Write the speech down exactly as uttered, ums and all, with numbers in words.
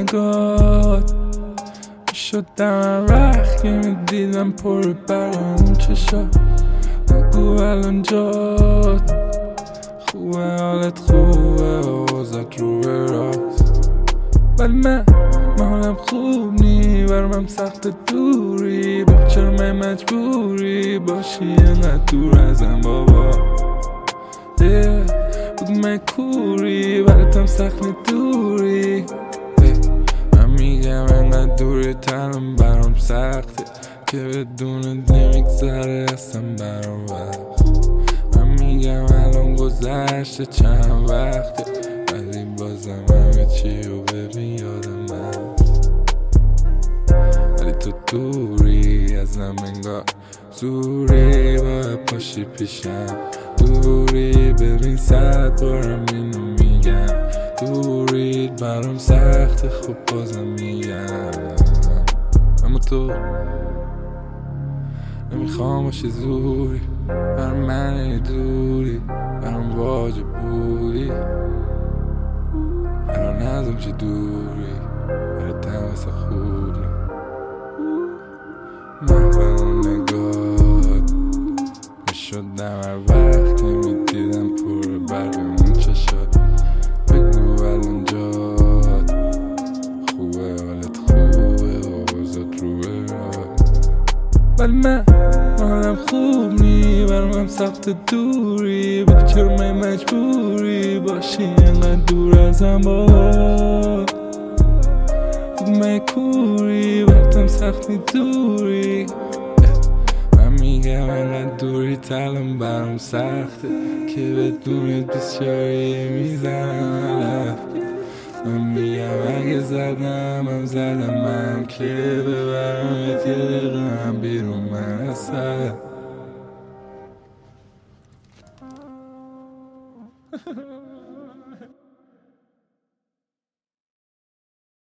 نگات شدم وقت که میدیدم پر برام اون چشات بگو الان جات خوبه حالت خوبه اوزات رو به راست ولی من من حالم خوب نی برمم سخت دوری بگو چرا من مجبوری باشی اینقدر دور ازم بابا بگو من کوری براتم سخت نی دوری من میگم اینقدر دوری تنم برام سخته که بدونت نمیگذره اصلا برام وقت من میگم الان گذشته چند وقته ولی بازم همه چی رو ببین یادم هست ولی تو دوری ازم انگار زوری باید پاشی پیشم دوری ببین صد بارم اینو میگم دوری برام سخته خب بازم میگم اما تو نمیخوام باشی زوری بر من دوری برام واجب بودی الان ازم چه دوری براتم واسه خوب نی من برام نگات میشدم هر وقت که میدیدم پر برق اون چشات بگو الان جات خوبه حالت خوبه اوزات رو به راست ولی من حالم خوب نی برام سخت دوری بگو چرا من مجبوری باشی اینقدر دور ازم بابا بگو من کوری براتم سخت نی دوری من میگم اینقدر دوری تلم برام سخته که بدونت بسیاری میزنم علف من میگم اگه زدم هم زدم من که ببرم یه دقیقه هم بیرون من اصلا